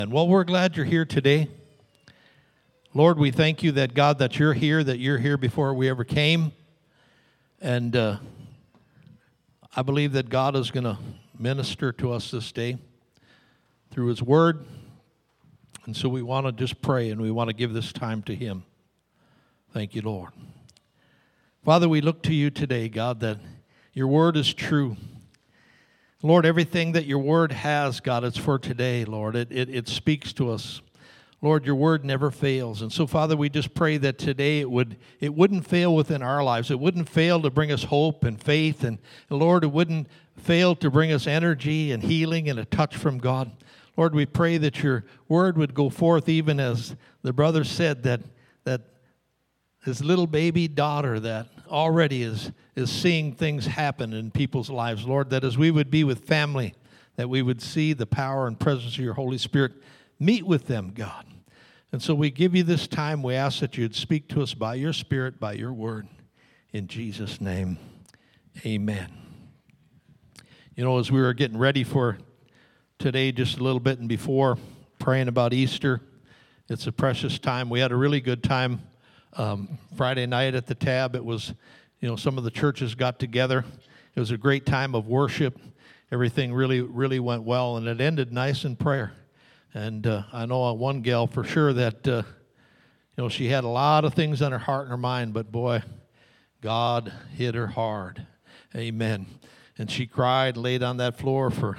And well, we're glad you're here today. Lord, we thank you that, God, that you're here before we ever came. And I believe that God is going to minister to us this day through his word. And so we want to just pray and we want to give this time to him. Thank you, Lord. Father, we look to you today, God, that your word is true. Lord, everything that your word has, God, it's for today, Lord. It speaks to us. Lord, your word never fails. And so, Father, we just pray that today it wouldn't fail within our lives. It wouldn't fail to bring us hope and faith. And, Lord, it wouldn't fail to bring us energy and healing and a touch from God. Lord, we pray that your word would go forth even as the brother said that his little baby daughter that already is seeing things happen in people's lives. Lord, that as we would be with family, that we would see the power and presence of your Holy Spirit meet with them, God. And so we give you this time. We ask that you'd speak to us by your Spirit, by your word. In Jesus' name, amen. You know, as we were getting ready for today just a little bit and before praying about Easter, it's a precious time. We had a really good time Friday night at the Tab. It was, some of the churches got together. It was a great time of worship. Everything really, really went well, and it ended nice in prayer. And I know one gal for sure that, she had a lot of things on her heart and her mind, but boy, God hit her hard. Amen. And she cried, laid on that floor for,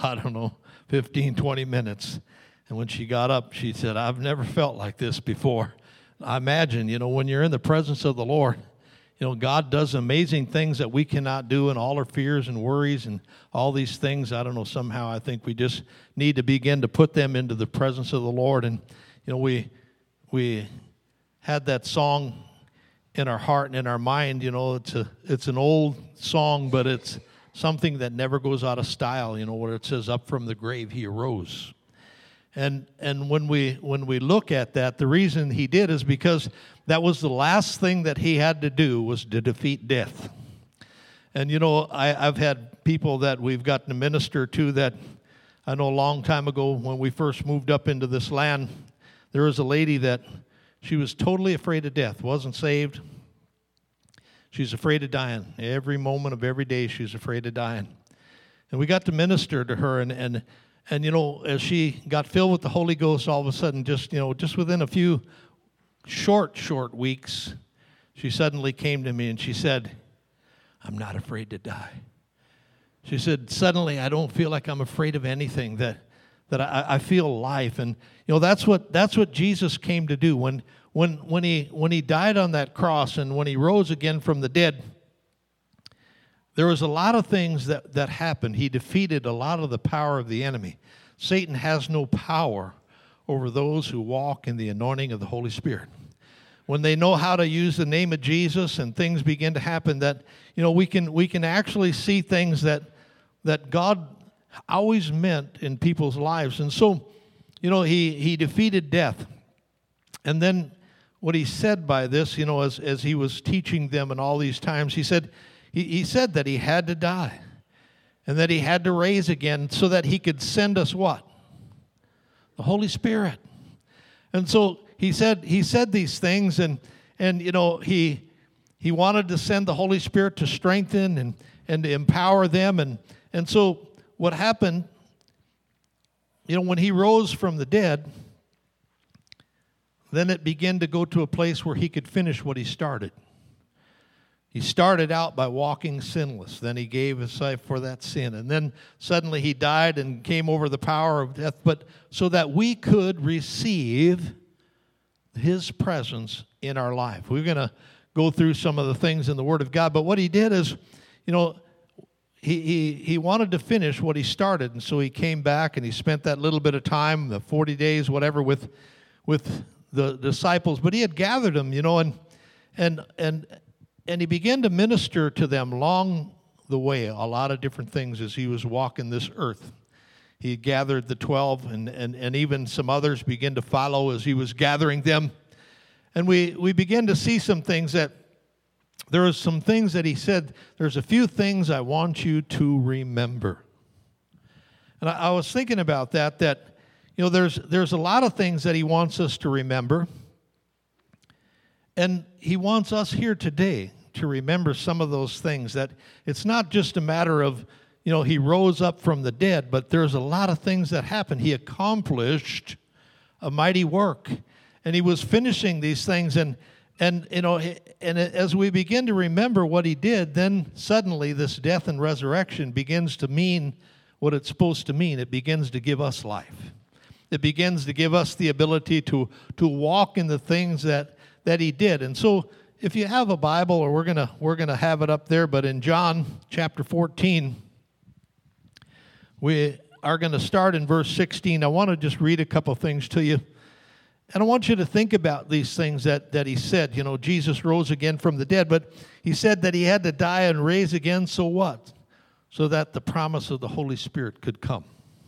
15, 20 minutes. And when she got up, she said, I've never felt like this before. I imagine, when you're in the presence of the Lord, God does amazing things that we cannot do, and all our fears and worries and all these things. Somehow I think we just need to begin to put them into the presence of the Lord. And, we had that song in our heart and in our mind. It's an old song, but it's something that never goes out of style, where it says, up from the grave he arose. And when we look at that, the reason he did is because that was the last thing that he had to do was to defeat death. And, I've had people that we've gotten to minister to that I know a long time ago when we first moved up into this land, there was a lady that she was totally afraid of death, wasn't saved. She's afraid of dying. Every moment of every day she's afraid of dying. And we got to minister to her, and as she got filled with the Holy Ghost, all of a sudden, just within a few short weeks, she suddenly came to me and she said, I'm not afraid to die. She said, suddenly I don't feel like I'm afraid of anything, that I feel life. And, that's what Jesus came to do. When he died on that cross and when he rose again from the dead, there was a lot of things that happened. He defeated a lot of the power of the enemy. Satan has no power over those who walk in the anointing of the Holy Spirit. When they know how to use the name of Jesus and things begin to happen, that we can actually see things that God always meant in people's lives. And so, he defeated death. And then what he said by this, as he was teaching them and all these times, he said that he had to die and that he had to raise again so that he could send us what? The Holy Spirit. And so he said these things, and he wanted to send the Holy Spirit to strengthen and to empower them. And so what happened, when he rose from the dead, then it began to go to a place where he could finish what he started. He started out by walking sinless. Then he gave his life for that sin. And then suddenly he died and came over the power of death, but so that we could receive his presence in our life. We're going to go through some of the things in the Word of God, but what he did is, he wanted to finish what he started, and so he came back and he spent that little bit of time, the 40 days, whatever, with the disciples. But he had gathered them, and he began to minister to them along the way, a lot of different things as he was walking this earth. He gathered the 12, and even some others began to follow as he was gathering them. And we began to see some things that, there was some things that he said, there's a few things I want you to remember. And I was thinking about that, You know, there's a lot of things that he wants us to remember. And he wants us here today to remember some of those things, that it's not just a matter of, you know, he rose up from the dead, but there's a lot of things that happened. He accomplished a mighty work, and he was finishing these things. And you know, and as we begin to remember what he did, then suddenly this death and resurrection begins to mean what it's supposed to mean. It begins to give us life. It begins to give us the ability to walk in the things that he did. And so, if you have a Bible, or we're gonna have it up there, but in John chapter 14, we are going to start in verse 16. I want to just read a couple things to you. And I want you to think about these things that he said. You know, Jesus rose again from the dead, but he said that he had to die and raise again, so what? So that the promise of the Holy Spirit could come.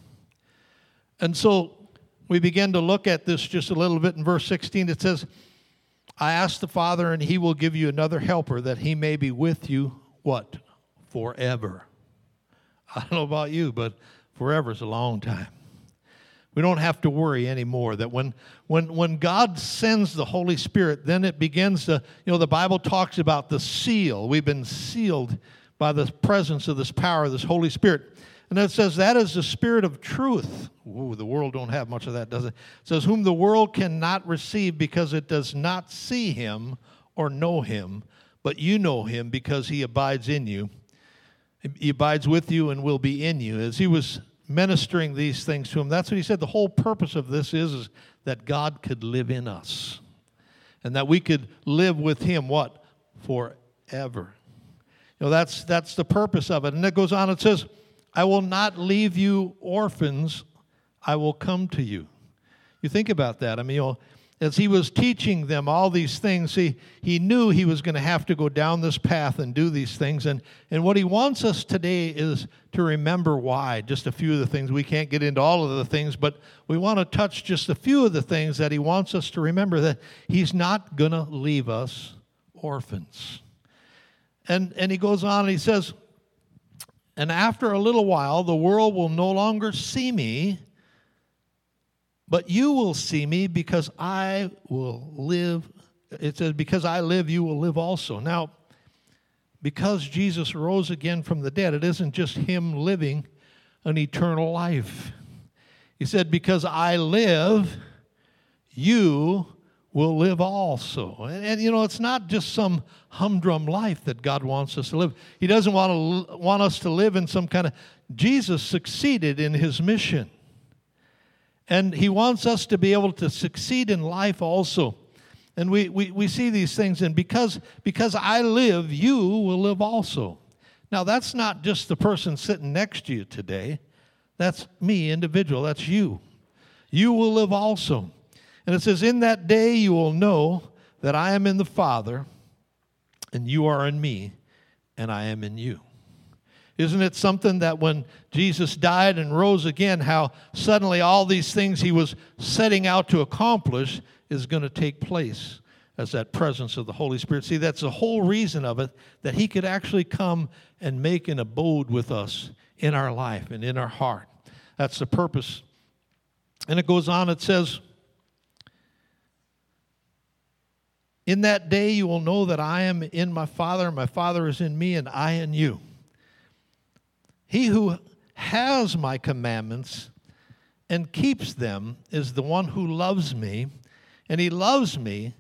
And so we begin to look at this just a little bit in verse 16. It says, I ask the Father, and he will give you another helper, that he may be with you, what? Forever. I don't know about you, but forever is a long time. We don't have to worry anymore that when God sends the Holy Spirit, then it begins to, you know, the Bible talks about the seal. We've been sealed by the presence of this power, this Holy Spirit. And it says that is the Spirit of truth. Ooh, the world don't have much of that, does it? It says, whom the world cannot receive because it does not see him or know him, but you know him because he abides in you. He abides with you and will be in you. As he was ministering these things to him, that's what he said. The whole purpose of this is that God could live in us. And that we could live with him, what? Forever. You know, that's the purpose of it. And it goes on, it says, I will not leave you orphans, I will come to you. You think about that. I mean, you know, as he was teaching them all these things, he knew he was going to have to go down this path and do these things. And what he wants us today is to remember why. Just a few of the things. We can't get into all of the things, but we want to touch just a few of the things that he wants us to remember, that he's not going to leave us orphans. And he goes on and he says, and after a little while, the world will no longer see me, but you will see me because I will live. It says, because I live, you will live also. Now, because Jesus rose again from the dead, it isn't just him living an eternal life. He said, because I live, you will live also. And you know, it's not just some humdrum life that God wants us to live. He doesn't want us to live in some kind of... Jesus succeeded in his mission. And he wants us to be able to succeed in life also. And we see these things, and because I live, you will live also. Now, that's not just the person sitting next to you today. That's me, individual. That's you. You will live also. And it says, in that day you will know that I am in the Father, and you are in me, and I am in you. Isn't it something that when Jesus died and rose again, how suddenly all these things he was setting out to accomplish is going to take place as that presence of the Holy Spirit. See, that's the whole reason of it, that he could actually come and make an abode with us in our life and in our heart. That's the purpose. And it goes on, it says, in that day you will know that I am in my Father, and my Father is in me, and I in you. He who has my commandments and keeps them is the one who loves me, and he loves me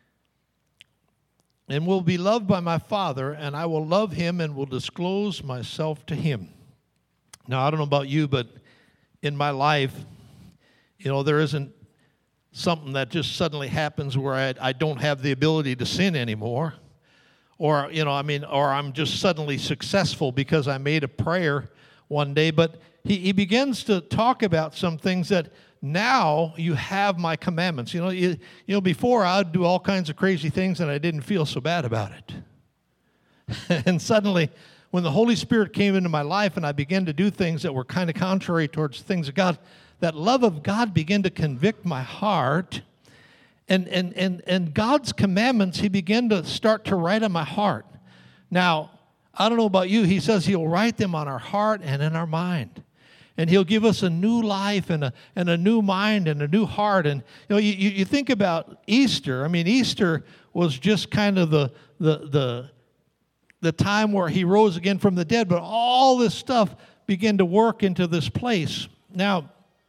and will be loved by my Father, and I will love him and will disclose myself to him. Now, I don't know about you, but in my life, you know, there isn't something that just suddenly happens where I don't have the ability to sin anymore. Or, you know, I mean, or I'm just suddenly successful because I made a prayer one day. But he begins to talk about some things that now you have my commandments. You know, before I would do all kinds of crazy things and I didn't feel so bad about it. And suddenly, when the Holy Spirit came into my life and I began to do things that were kind of contrary towards things of God, that love of God began to convict my heart. And God's commandments, he began to start to write on my heart. Now, I don't know about you, he says he'll write them on our heart and in our mind. And He'll give us a new life and a new mind and a new heart. And you think about Easter. I mean, Easter was just kind of the time where He rose again from the dead. But all this stuff began to work into this place. Now,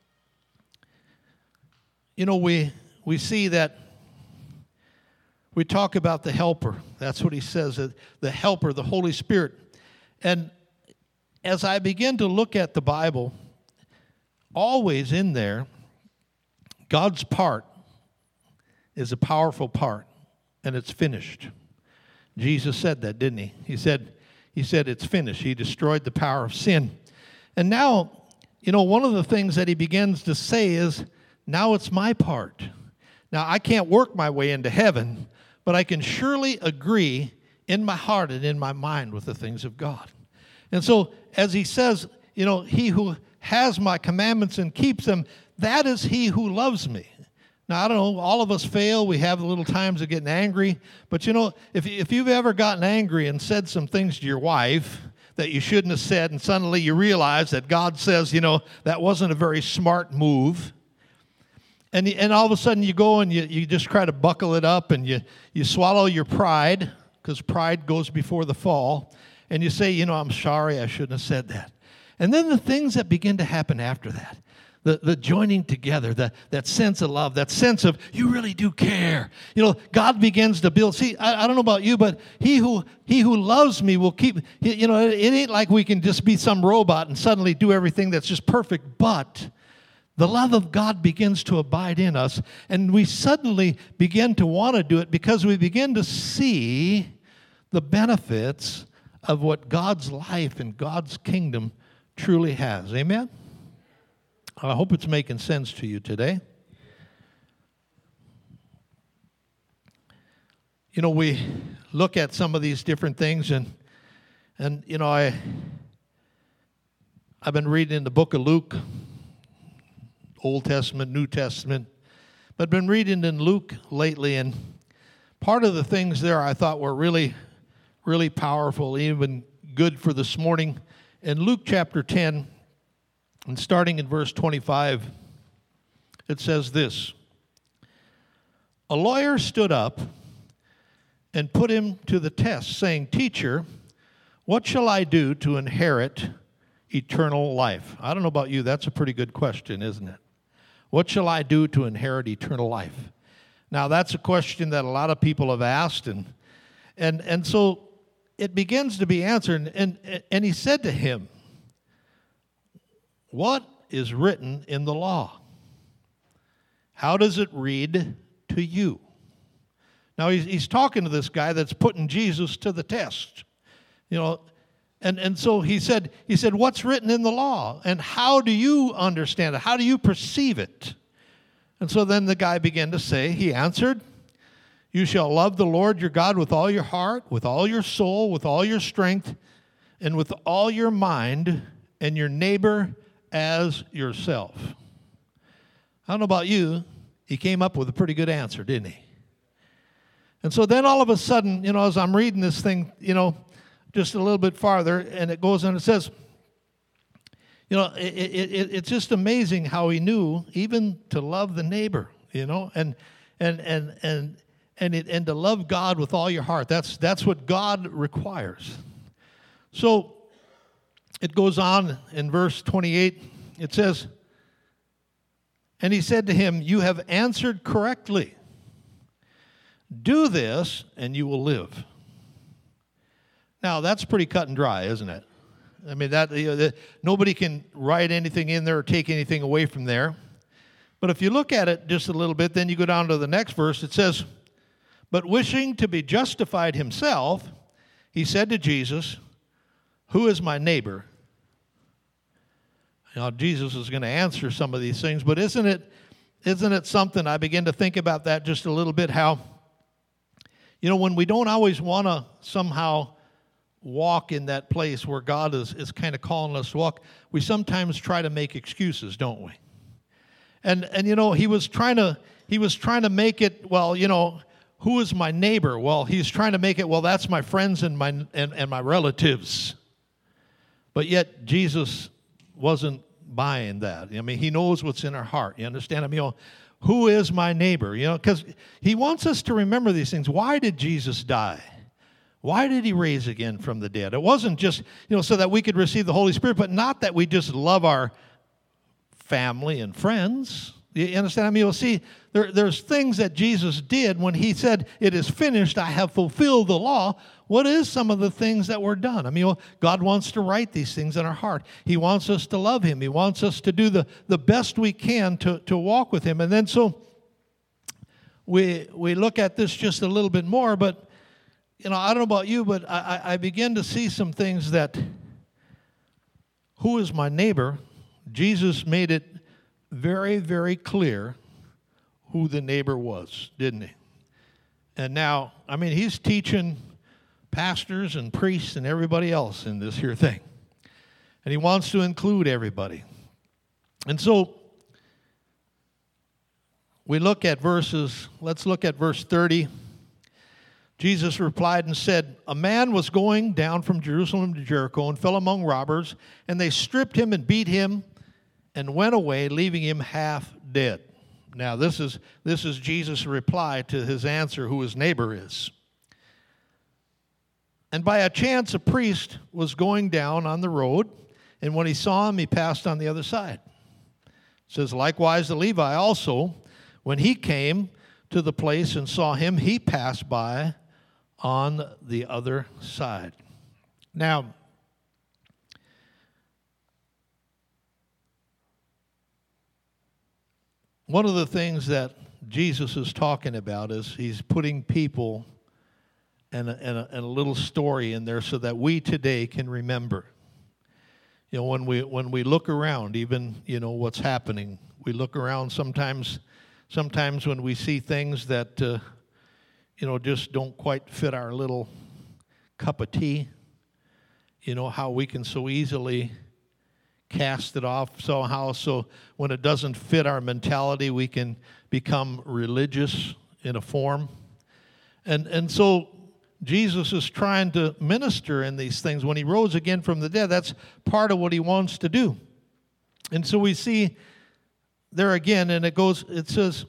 we see that we talk about the Helper. That's what He says, the Helper, the Holy Spirit. And as I begin to look at the Bible, always in there, God's part is a powerful part, and it's finished. Jesus said that, didn't He? He said it's finished. He destroyed the power of sin. And now, one of the things that He begins to say is, now it's my part. Now, I can't work my way into heaven, but I can surely agree in my heart and in my mind with the things of God. And so, as He says, He who has my commandments and keeps them, that is he who loves me. Now, I don't know, all of us fail. We have little times of getting angry. But, if you've ever gotten angry and said some things to your wife that you shouldn't have said, and suddenly you realize that God says, that wasn't a very smart move, and all of a sudden you go and you just try to buckle it up, and you swallow your pride, because pride goes before the fall, and you say, I'm sorry, I shouldn't have said that. And then the things that begin to happen after that, the joining together, that sense of love, that sense of you really do care. God begins to build. See, I don't know about you, but he who loves me will keep, it ain't like we can just be some robot and suddenly do everything that's just perfect, but the love of God begins to abide in us, and we suddenly begin to want to do it because we begin to see the benefits of what God's life and God's kingdom truly has. Amen? I hope it's making sense to you today. We look at some of these different things, and I've been reading in the book of Luke, Old Testament, New Testament, but I've been reading in Luke lately, and part of the things there I thought were really, really powerful, even good for this morning. In Luke chapter 10, and starting in verse 25, it says this: a lawyer stood up and put him to the test, saying, "Teacher, what shall I do to inherit eternal life?" I don't know about you, that's a pretty good question, isn't it? What shall I do to inherit eternal life? Now, that's a question that a lot of people have asked, and so it begins to be answered, and he said to him, "What is written in the law? How does it read to you?" Now, he's talking to this guy that's putting Jesus to the test, and so he said, "What's written in the law? And how do you understand it? How do you perceive it?" And so then the guy began to say, he answered, "You shall love the Lord your God with all your heart, with all your soul, with all your strength, and with all your mind, and your neighbor as yourself." I don't know about you, he came up with a pretty good answer, didn't he? And so then all of a sudden, as I'm reading this thing, just a little bit farther, and it goes and it says, it's just amazing how he knew even to love the neighbor, and to love God with all your heart. That's what God requires. So it goes on in verse 28. It says, and he said to him, "You have answered correctly. Do this, and you will live." Now, that's pretty cut and dry, isn't it? I mean, nobody can write anything in there or take anything away from there. But if you look at it just a little bit, then you go down to the next verse. It says, "But wishing to be justified himself, he said to Jesus, 'Who is my neighbor?'" Now, Jesus is going to answer some of these things, but isn't it something, I begin to think about that just a little bit, how, when we don't always want to somehow walk in that place where God is kind of calling us to walk, we sometimes try to make excuses, don't we? And he was trying to make it, well, who is my neighbor? Well, he's trying to make it, well, that's my friends and my relatives. But yet Jesus wasn't buying that. I mean, he knows what's in our heart. You understand? I mean, who is my neighbor? Because he wants us to remember these things. Why did Jesus die? Why did he raise again from the dead? It wasn't just, so that we could receive the Holy Spirit, but not that we just love our family and friends. You understand? I mean, you'll see there's things that Jesus did when he said, "It is finished, I have fulfilled the law." What is some of the things that were done? I mean, God wants to write these things in our heart. He wants us to love him. He wants us to do the best we can to walk with him. And then so we look at this just a little bit more, but I don't know about you, but I begin to see some things that, who is my neighbor? Jesus made it very, very clear who the neighbor was, didn't he? And now, I mean, he's teaching pastors and priests and everybody else in this here thing. And he wants to include everybody. And so, let's look at verse 30. Jesus replied and said, "A man was going down from Jerusalem to Jericho and fell among robbers, and they stripped him and beat him and went away, leaving him half dead." Now, this is Jesus' reply to his answer, who his neighbor is. "And by a chance a priest was going down on the road, and when he saw him, he passed on the other side." It says, "Likewise the Levi also, when he came to the place and saw him, he passed by on the other side." Now, one of the things that Jesus is talking about is he's putting people and a little story in there so that we today can remember. When we look around, even what's happening, we look around sometimes when we see things that just don't quite fit our little cup of tea. How we can so easily cast it off somehow. So when it doesn't fit our mentality, we can become religious in a form. And so Jesus is trying to minister in these things. When he rose again from the dead, that's part of what he wants to do. And so we see there again, and it says,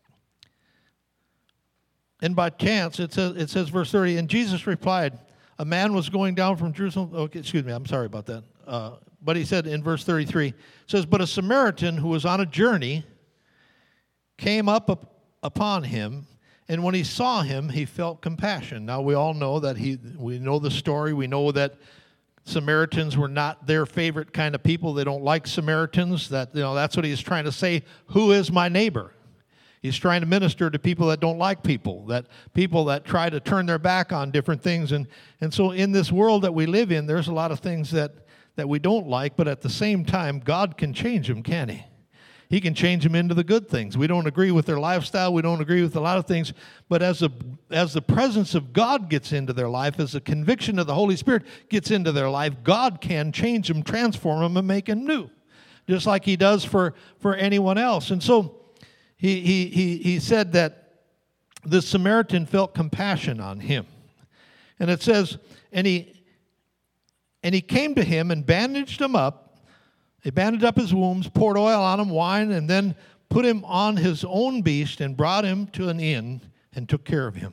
and by chance, it says verse 30, "And Jesus replied, a man was going down from Jerusalem." Okay, excuse me, I'm sorry about that. But he said in verse 33, it says, "But a Samaritan who was on a journey came up upon him, and when he saw him, he felt compassion." Now we all know that we know the story. We know that Samaritans were not their favorite kind of people. They don't like Samaritans. That's what he's trying to say. Who is my neighbor? He's trying to minister to people that don't like people that try to turn their back on different things. And so in this world that we live in, there's a lot of things that we don't like, but at the same time, God can change them, can he? He can change them into the good things. We don't agree with their lifestyle. We don't agree with a lot of things. But as the presence of God gets into their life, as the conviction of the Holy Spirit gets into their life, God can change them, transform them, and make them new, just like he does for anyone else. And so he said that the Samaritan felt compassion on him. And it says, and he came to him and bandaged him up. They bandaged up his wounds, poured oil on him, wine, and then put him on his own beast and brought him to an inn and took care of him.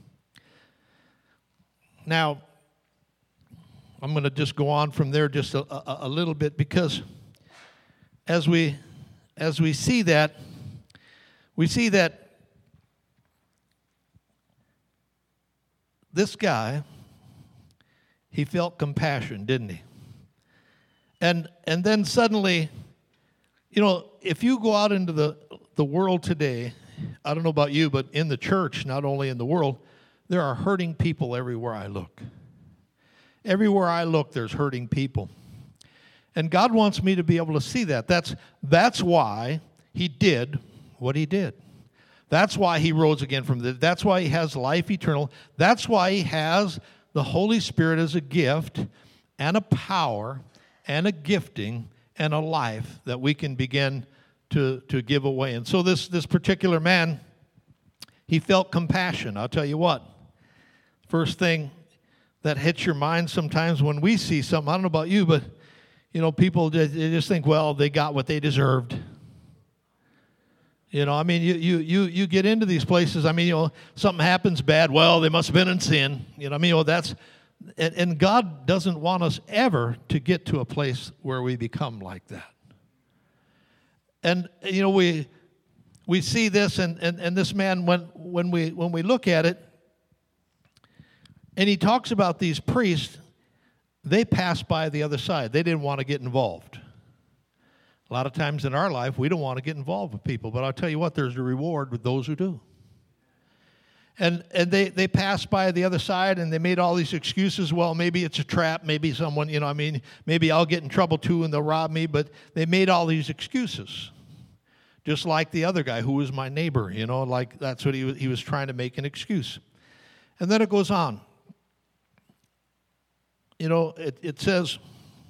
Now, I'm going to just go on from there just a little bit, because as we see that, this guy, he felt compassion, didn't he? And then suddenly, if you go out into the world today, I don't know about you, but in the church, not only in the world, there are hurting people everywhere I look. Everywhere I look, there's hurting people. And God wants me to be able to see that. That's why he did what he did. That's why he rose again from the dead. That's why he has life eternal. That's why he has the Holy Spirit as a gift and a power and a gifting and a life that we can begin to give away. And so this particular man, he felt compassion. I'll tell you what, first thing that hits your mind sometimes when we see something, I don't know about you, but people they just think, well, they got what they deserved. I mean, you get into these places. I mean, something happens bad. Well, they must have been in sin. I mean, that's, and God doesn't want us ever to get to a place where we become like that. And we see this, and this man, when we look at it, and he talks about these priests, they passed by the other side. They didn't want to get involved. A lot of times in our life, we don't want to get involved with people, but I'll tell you what, there's a reward with those who do. And they passed by the other side, and they made all these excuses. Well, maybe it's a trap. Maybe someone, maybe I'll get in trouble too, and they'll rob me. But they made all these excuses, just like the other guy who was my neighbor. Like that's what he was trying to make an excuse. And then it goes on. It says,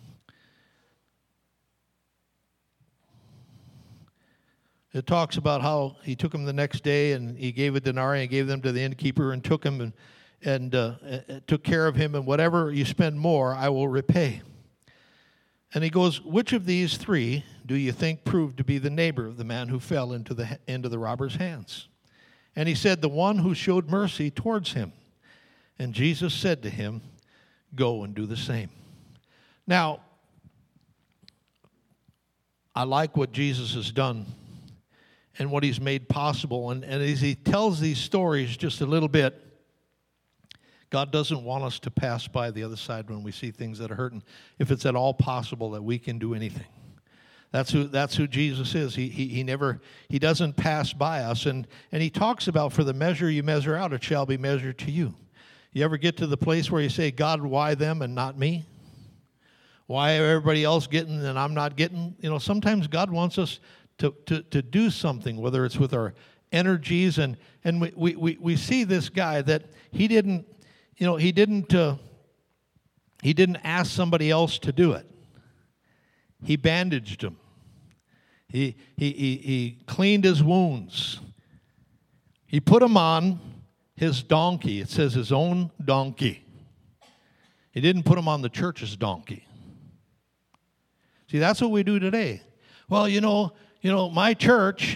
it talks about how he took him the next day and he gave a denarii and gave them to the innkeeper and took him and took care of him, and whatever you spend more, I will repay. And he goes, which of these three do you think proved to be the neighbor of the man who fell into the robber's hands? And he said, the one who showed mercy towards him. And Jesus said to him, go and do the same. Now, I like what Jesus has done and what he's made possible. And as he tells these stories just a little bit, God doesn't want us to pass by the other side when we see things that are hurting, if it's at all possible that we can do anything. That's who Jesus is. He doesn't pass by us. And he talks about, for the measure you measure out, it shall be measured to you. You ever get to the place where you say, God, why them and not me? Why everybody else getting and I'm not getting? Sometimes God wants us to do something, whether it's with our energies, and we see this guy that he didn't ask somebody else to do it. He bandaged him. He cleaned his wounds. He put him on his donkey. It says his own donkey. He didn't put him on the church's donkey. See, that's what we do today. Well, my church,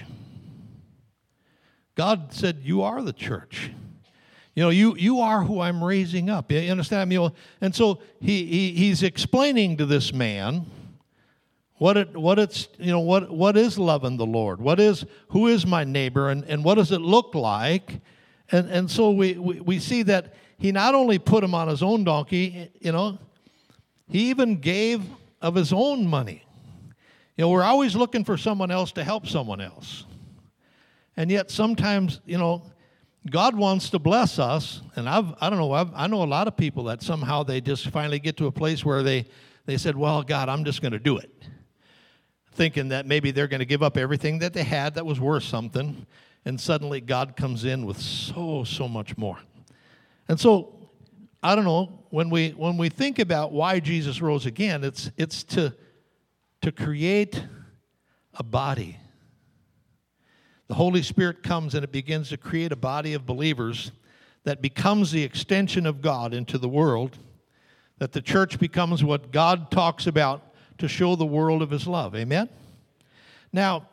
God said, you are the church. You are who I'm raising up. You understand? And so he's explaining to this man what is loving the Lord? Who is my neighbor, and what does it look like? And so we see that he not only put him on his own donkey, he even gave of his own money. We're always looking for someone else to help someone else. And yet sometimes, God wants to bless us. And I know a lot of people that somehow they just finally get to a place where they said, well, God, I'm just going to do it. Thinking that maybe they're going to give up everything that they had that was worth something. And suddenly God comes in with so much more. And so, I don't know, when we think about why Jesus rose again, it's to create a body. The Holy Spirit comes and it begins to create a body of believers that becomes the extension of God into the world, that the church becomes what God talks about to show the world of his love. Amen? Now,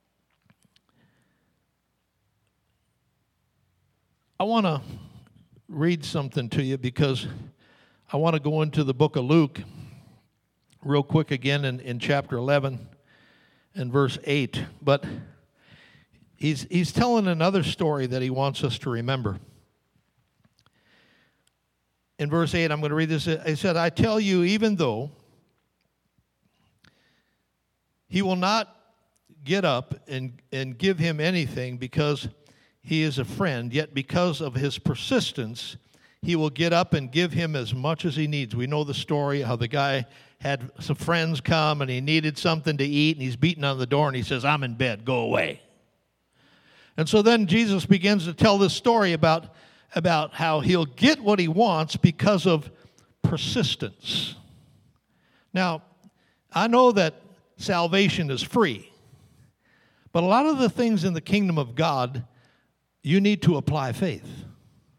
I want to read something to you because I want to go into the book of Luke real quick again in chapter 11 and verse 8. But he's telling another story that he wants us to remember. In verse 8, I'm going to read this. He said, I tell you, even though he will not get up and give him anything because he is a friend, yet because of his persistence, he will get up and give him as much as he needs. We know the story, how the guy had some friends come and he needed something to eat, and he's beating on the door and he says, I'm in bed, go away. And so then Jesus begins to tell this story about how he'll get what he wants because of persistence. Now, I know that salvation is free, but a lot of the things in the kingdom of God, you need to apply faith.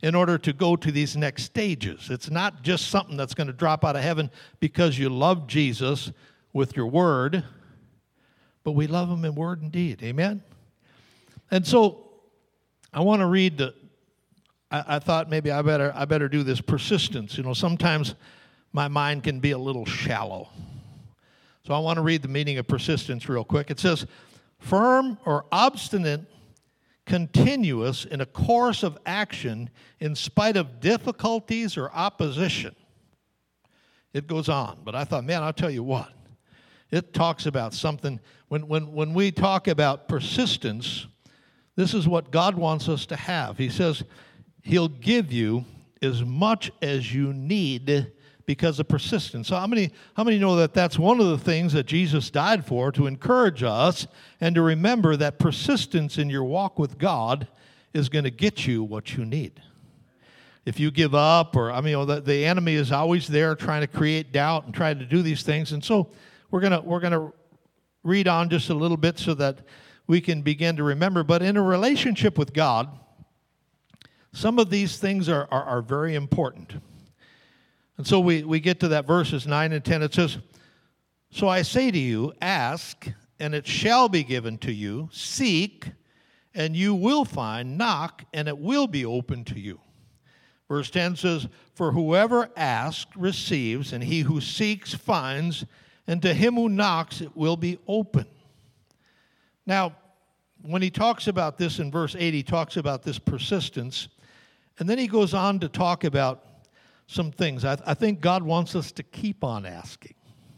in order to go to these next stages. It's not just something that's going to drop out of heaven because you love Jesus with your word, but we love him in word and deed. Amen? And so I want to read I thought maybe I better do this persistence. You know, sometimes my mind can be a little shallow. So I want to read the meaning of persistence real quick. It says, firm or obstinate, continuous in a course of action in spite of difficulties or opposition. It goes on, but I thought, man, I'll tell you what. It talks about something. When we talk about persistence, this is what God wants us to have. He says he'll give you as much as you need because of persistence. So how many know that that's one of the things that Jesus died for, to encourage us and to remember that persistence in your walk with God is going to get you what you need. If you give up, or the enemy is always there trying to create doubt and trying to do these things. And so we're gonna read on just a little bit so that we can begin to remember. But in a relationship with God, some of these things are very important. And so we get to that verses 9 and 10. It says, so I say to you, ask, and it shall be given to you. Seek, and you will find. Knock, and it will be open to you. Verse 10 says, for whoever asks receives, and he who seeks finds, and to him who knocks it will be open. Now, when he talks about this in verse 8, he talks about this persistence, and then he goes on to talk about some things. I think God wants us to keep on asking.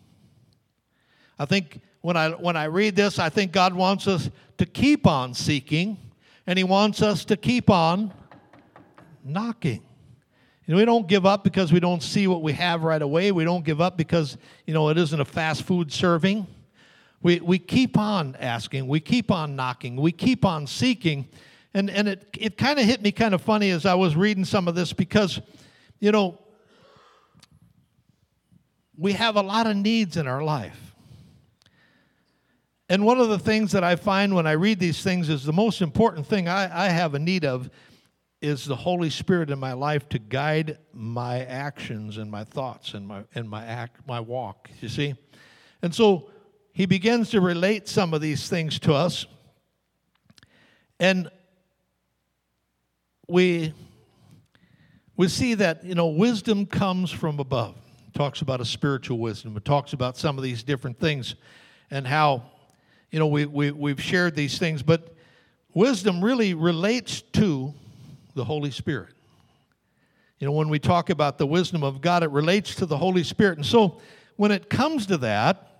I think when I read this, I think God wants us to keep on seeking, and he wants us to keep on knocking. You know, we don't give up because we don't see what we have right away. We don't give up because, it isn't a fast food serving. We keep on asking. We keep on knocking. We keep on seeking. And it kind of hit me kind of funny as I was reading some of this because, we have a lot of needs in our life. And one of the things that I find when I read these things is the most important thing I have a need of is the Holy Spirit in my life to guide my actions and my thoughts and my walk, you see. And so he begins to relate some of these things to us. And we see that, wisdom comes from above. It talks about a spiritual wisdom. It talks about some of these different things and how, we've shared these things. But wisdom really relates to the Holy Spirit. When we talk about the wisdom of God, it relates to the Holy Spirit. And so when it comes to that,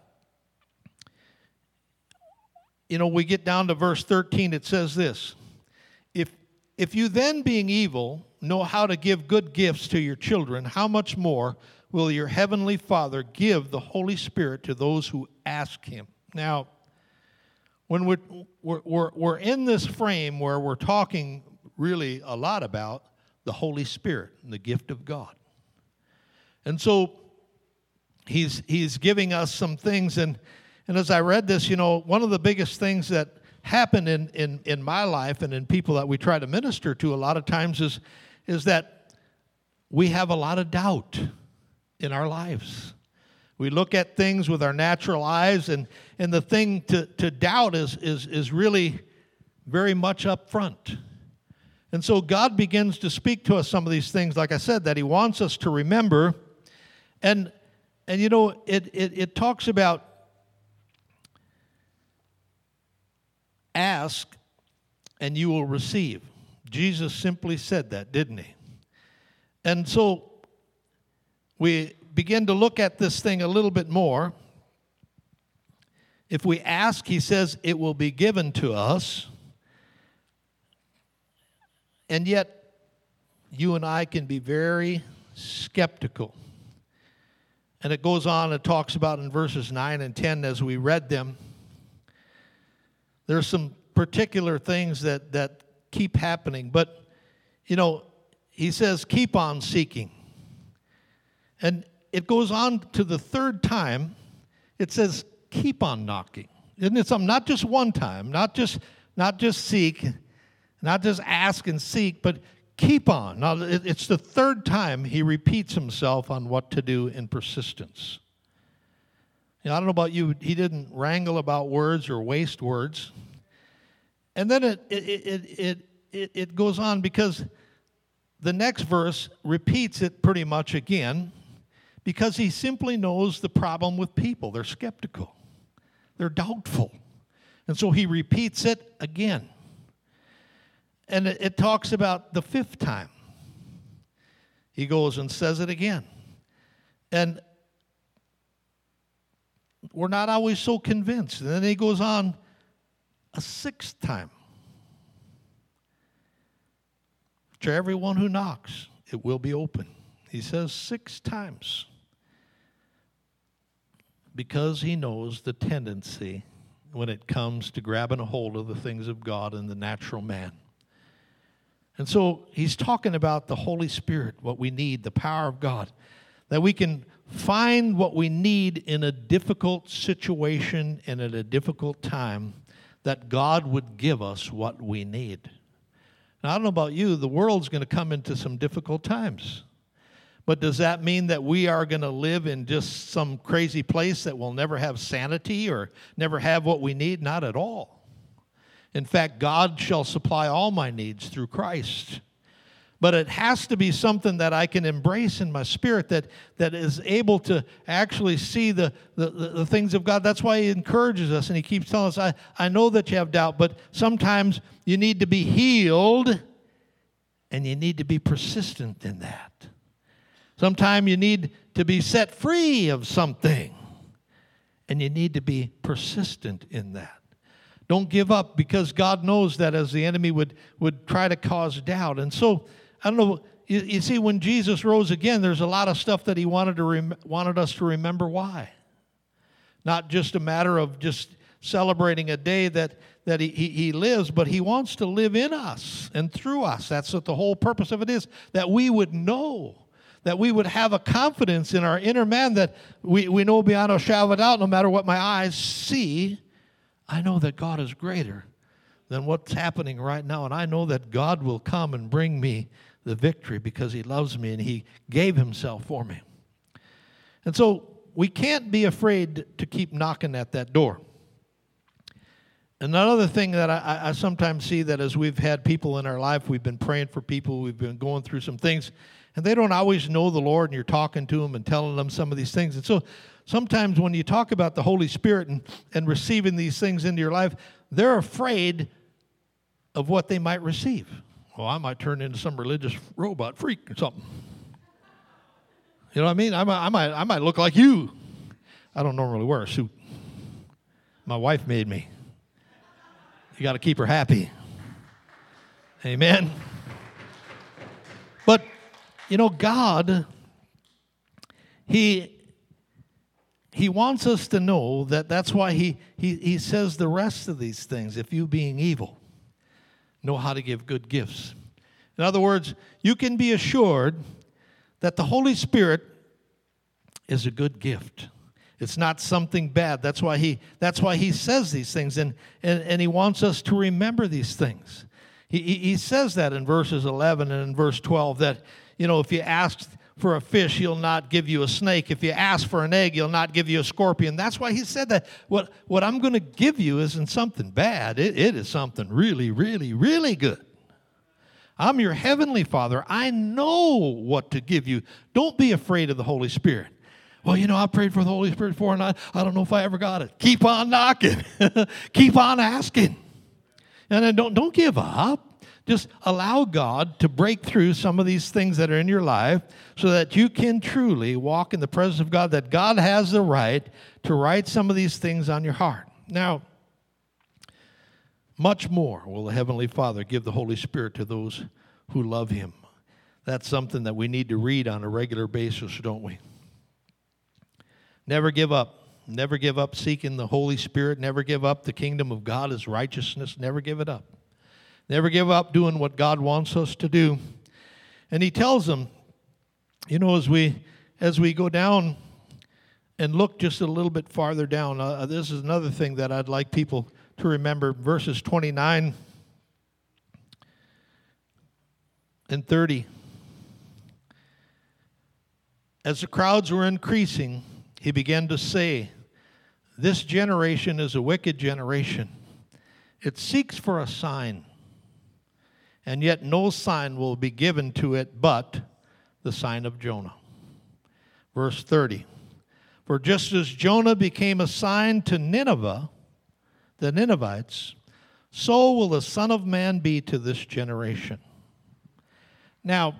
we get down to verse 13. It says this, If you then, being evil, know how to give good gifts to your children, how much more will your heavenly Father give the Holy Spirit to those who ask him? Now, when we're in this frame where we're talking really a lot about the Holy Spirit and the gift of God. And so he's giving us some things. And as I read this, one of the biggest things that happen in my life and in people that we try to minister to a lot of times is that we have a lot of doubt in our lives. We look at things with our natural eyes, and the thing to doubt is really very much up front. And so God begins to speak to us some of these things, like I said, that he wants us to remember. And it talks about ask and you will receive. Jesus simply said that, didn't he? And so we begin to look at this thing a little bit more. If we ask, he says, it will be given to us. And yet, you and I can be very skeptical. And it goes on and talks about in verses 9 and 10 as we read them. There's some particular things that keep happening. But, he says, keep on seeking. And it goes on to the third time. It says, keep on knocking. Isn't it something? Not just one time, not just seek, not just ask and seek, but keep on. Now, it's the third time he repeats himself on what to do in persistence. I don't know about you, he didn't wrangle about words or waste words. And then it goes on because the next verse repeats it pretty much again because he simply knows the problem with people. They're skeptical. They're doubtful. And so he repeats it again. And it talks about the fifth time. He goes and says it again. And we're not always so convinced. And then he goes on a sixth time. To everyone who knocks, it will be open. He says 6 times. Because he knows the tendency when it comes to grabbing a hold of the things of God and the natural man. And so he's talking about the Holy Spirit, what we need, the power of God, that we can find what we need in a difficult situation and at a difficult time, that God would give us what we need. Now, I don't know about you, the world's going to come into some difficult times. But does that mean that we are going to live in just some crazy place that will never have sanity or never have what we need? Not at all. In fact, God shall supply all my needs through Christ. But it has to be something that I can embrace in my spirit that is able to actually see the things of God. That's why he encourages us, and he keeps telling us, I know that you have doubt, but sometimes you need to be healed, and you need to be persistent in that. Sometimes you need to be set free of something, and you need to be persistent in that. Don't give up, because God knows that as the enemy would try to cause doubt. And so, I don't know, you see, when Jesus rose again, there's a lot of stuff that he wanted us to remember why. Not just a matter of just celebrating a day that he lives, but he wants to live in us and through us. That's what the whole purpose of it is, that we would know, that we would have a confidence in our inner man that we know beyond a shadow of a doubt, no matter what my eyes see, I know that God is greater than what's happening right now. And I know that God will come and bring me the victory because he loves me and he gave himself for me. And so we can't be afraid to keep knocking at that door. Another thing that I sometimes see, that as we've had people in our life, we've been praying for people, we've been going through some things, and they don't always know the Lord, and you're talking to them and telling them some of these things. And so sometimes when you talk about the Holy Spirit and receiving these things into your life, they're afraid of what they might receive. Well, I might turn into some religious robot freak or something. You know what I mean? I might look like you. I don't normally wear a suit. My wife made me. You got to keep her happy. Amen. But, you know, God, He wants us to know that that's why he says the rest of these things. If you, being evil, know how to give good gifts. In other words, you can be assured that the Holy Spirit is a good gift. It's not something bad. That's why he says these things, and he wants us to remember these things. He says that in verses 11 and in verse 12 that, you know, if you ask for a fish, he'll not give you a snake. If you ask for an egg, he'll not give you a scorpion. That's why he said that what I'm going to give you isn't something bad. It is something really, really, really good. I'm your heavenly Father. I know what to give you. Don't be afraid of the Holy Spirit. Well, you know, I prayed for the Holy Spirit before, and I don't know if I ever got it. Keep on knocking. Keep on asking. And then don't give up. Just allow God to break through some of these things that are in your life so that you can truly walk in the presence of God, that God has the right to write some of these things on your heart. Now, much more will the Heavenly Father give the Holy Spirit to those who love Him. That's something that we need to read on a regular basis, don't we? Never give up. Never give up seeking the Holy Spirit. Never give up the kingdom of God as righteousness. Never give it up. Never give up doing what God wants us to do. And he tells them, you know, as we go down and look just a little bit farther down, this is another thing that I'd like people to remember. Verses 29 and 30. As the crowds were increasing, he began to say, "This generation is a wicked generation. It seeks for a sign, and yet no sign will be given to it but the sign of Jonah." Verse 30. "For just as Jonah became a sign to Nineveh, the Ninevites, so will the Son of Man be to this generation." Now,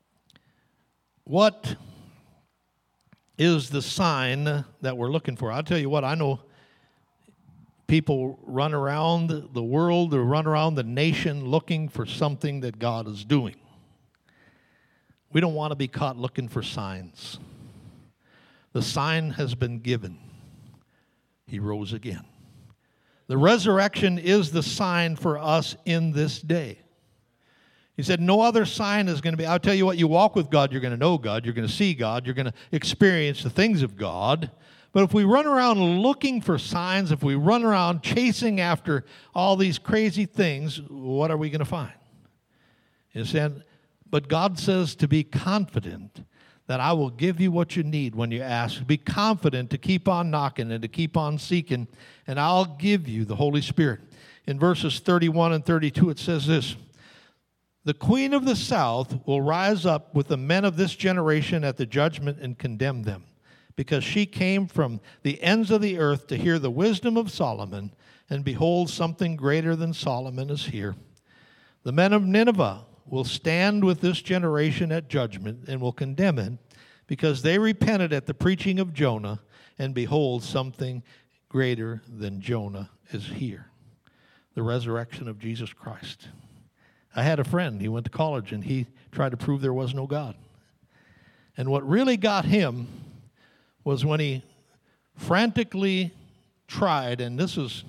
what is the sign that we're looking for? I'll tell you what, I know people run around the world or run around the nation looking for something that God is doing. We don't want to be caught looking for signs. The sign has been given. He rose again. The resurrection is the sign for us in this day. He said no other sign is going to be. I'll tell you what, you walk with God, you're going to know God, you're going to see God, you're going to experience the things of God. But if we run around looking for signs, if we run around chasing after all these crazy things, what are we going to find? He said, but God says to be confident that I will give you what you need when you ask. Be confident to keep on knocking and to keep on seeking, and I'll give you the Holy Spirit. In verses 31 and 32, it says this: "The queen of the south will rise up with the men of this generation at the judgment and condemn them, because she came from the ends of the earth to hear the wisdom of Solomon, and behold, something greater than Solomon is here. The men of Nineveh will stand with this generation at judgment and will condemn it, because they repented at the preaching of Jonah, and behold, something greater than Jonah is here." The resurrection of Jesus Christ. I had a friend, he went to college, and he tried to prove there was no God. And what really got him was when he frantically tried, and this was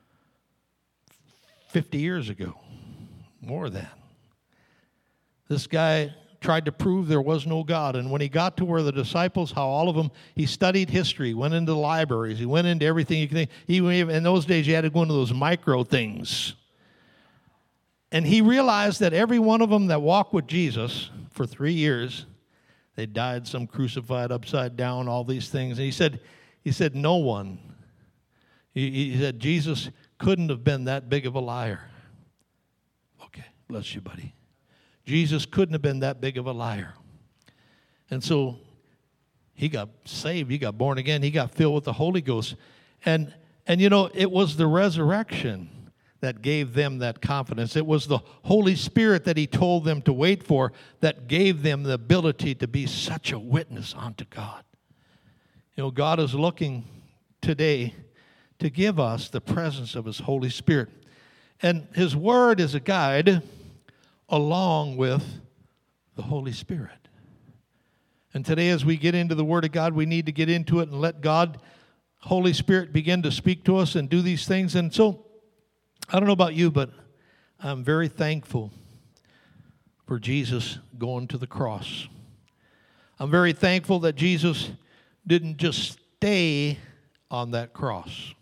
50 years ago, more than. This guy tried to prove there was no God. And when he got to where the disciples, how all of them, he studied history, went into the libraries, he went into everything you could think. In those days, you had to go into those micro things. And he realized that every one of them that walked with Jesus for 3 years, they died, some crucified upside down, all these things. And he said, no one. He said, Jesus couldn't have been that big of a liar. Okay, bless you, buddy. Jesus couldn't have been that big of a liar. And so he got saved, he got born again, he got filled with the Holy Ghost. And you know, it was the resurrection that gave them that confidence. It was the Holy Spirit that he told them to wait for that gave them the ability to be such a witness unto God. You know, God is looking today to give us the presence of his Holy Spirit. And his word is a guide along with the Holy Spirit. And today as we get into the Word of God, we need to get into it and let God, Holy Spirit, begin to speak to us and do these things. And so, I don't know about you, but I'm very thankful for Jesus going to the cross. I'm very thankful that Jesus didn't just stay on that cross.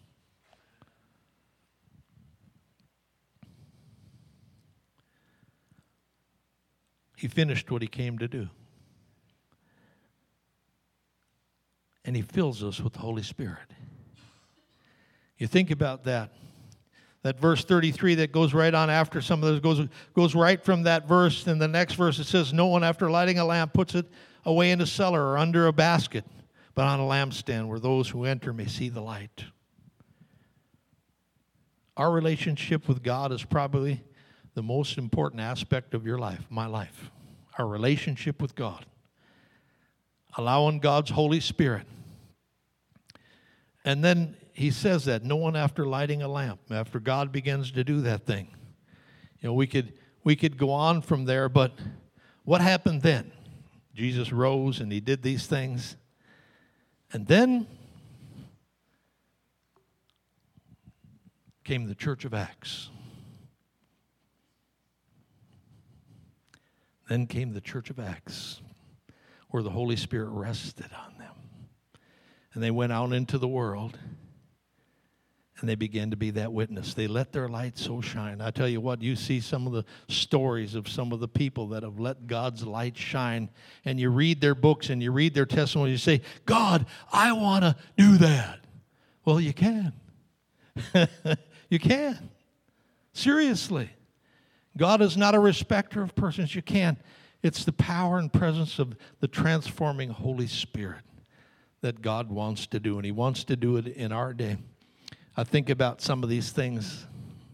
He finished what he came to do. And he fills us with the Holy Spirit. You think about that. That verse 33 that goes right on after some of those goes right from that verse. In the next verse it says, "No one after lighting a lamp puts it away in a cellar or under a basket, but on a lampstand where those who enter may see the light." Our relationship with God is probably the most important aspect of your life, my life. Our relationship with God. Allowing God's Holy Spirit. And then he says that no one after lighting a lamp, after God begins to do that thing. You know, we could go on from there, but what happened then? Jesus rose and he did these things. And then came the Church of Acts. Then came the Church of Acts, where the Holy Spirit rested on them. And they went out into the world. And they began to be that witness. They let their light so shine. I tell you what, you see some of the stories of some of the people that have let God's light shine, and you read their books and you read their testimony, you say, God, I want to do that. Well, you can. You can. Seriously. God is not a respecter of persons. You can. It's the power and presence of the transforming Holy Spirit that God wants to do, and He wants to do it in our day. I think about some of these things.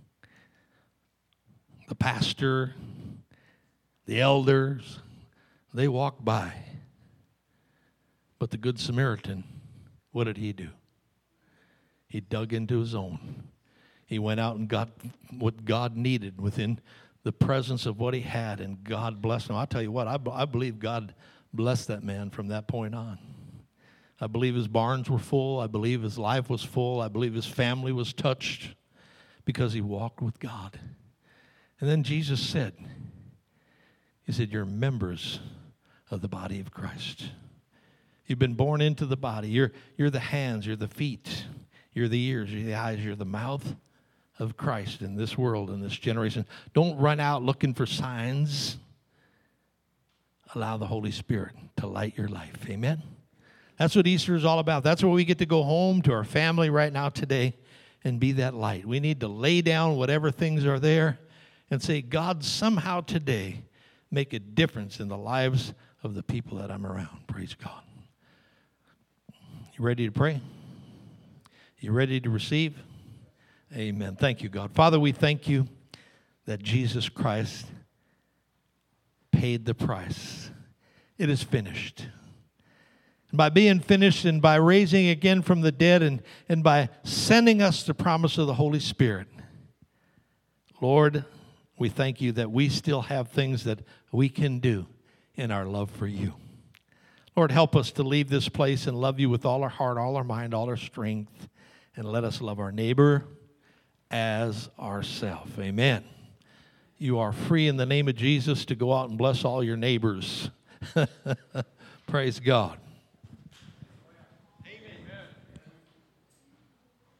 The pastor, the elders, they walk by. But the Good Samaritan, what did he do? He dug into his own. He went out and got what God needed within the presence of what he had, and God blessed him. I'll tell you what, I believe God blessed that man from that point on. I believe his barns were full. I believe his life was full. I believe his family was touched because he walked with God. And then Jesus said, He said, you're members of the body of Christ. You've been born into the body. You're the hands, you're the feet, you're the ears, you're the eyes, you're the mouth of Christ in this world, in this generation. Don't run out looking for signs. Allow the Holy Spirit to light your life. Amen? That's what Easter is all about. That's where we get to go home to our family right now today and be that light. We need to lay down whatever things are there and say, God, somehow today make a difference in the lives of the people that I'm around. Praise God. You ready to pray? You ready to receive? Amen. Thank you, God. Father, we thank you that Jesus Christ paid the price. It is finished. And by being finished and by raising again from the dead and by sending us the promise of the Holy Spirit, Lord, we thank you that we still have things that we can do in our love for you. Lord, help us to leave this place and love you with all our heart, all our mind, all our strength, and let us love our neighbor as ourselves. Amen. You are free in the name of Jesus to go out and bless all your neighbors. Praise God.